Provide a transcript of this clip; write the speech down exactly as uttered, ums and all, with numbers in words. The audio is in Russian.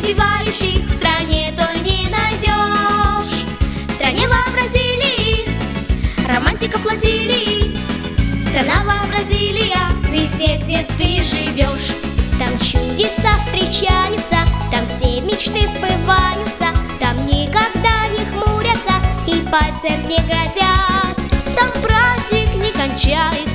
успевающих в стране той не найдешь. В стране вообразили романтиков флотилии. Страна вообразилия везде, где ты живешь. Там чудеса встречаются, там все мечты сбываются, там никогда не хмурятся и пальцем не грозят. Там праздник не кончается,